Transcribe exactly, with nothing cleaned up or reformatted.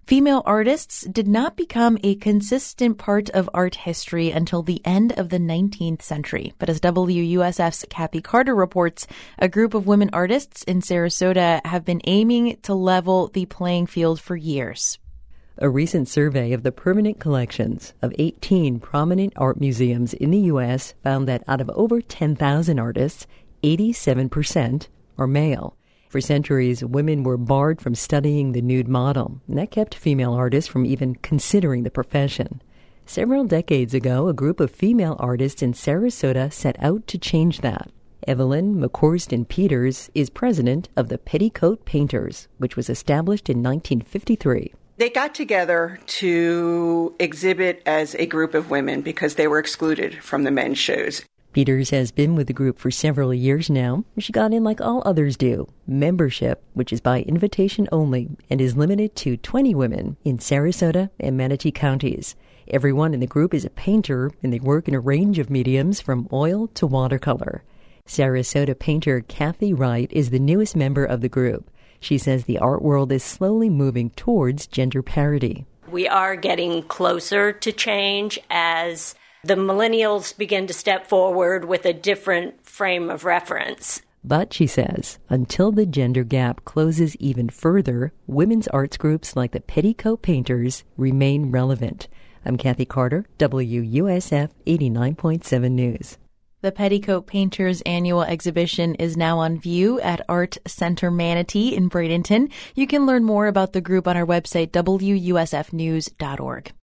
Female artists did not become a consistent part of art history until the end of the nineteenth century. But as W U S F's Kathy Carter reports, a group of women artists in Sarasota have been aiming to level the playing field for years. A recent survey of the permanent collections of eighteen prominent art museums in the U S found that out of over ten thousand artists, eighty-seven percent are male. For centuries, women were barred from studying the nude model, and that kept female artists from even considering the profession. Several decades ago, a group of female artists in Sarasota set out to change that. Evelyn McCorston Peters is president of the Petticoat Painters, which was established in nineteen fifty-three. They got together to exhibit as a group of women because they were excluded from the men's shows. Peters has been with the group for several years now. She got in like all others do, membership, which is by invitation only and is limited to twenty women in Sarasota and Manatee counties. Everyone in the group is a painter, and they work in a range of mediums from oil to watercolor. Sarasota painter Kathy Wright is the newest member of the group. She says the art world is slowly moving towards gender parity. We are getting closer to change as the millennials begin to step forward with a different frame of reference. But, she says, until the gender gap closes even further, women's arts groups like the Petticoat Painters remain relevant. I'm Kathy Carter, W U S F eighty-nine point seven News. The Petticoat Painters annual exhibition is now on view at Art Center Manatee in Bradenton. You can learn more about the group on our website, W U S F news dot org.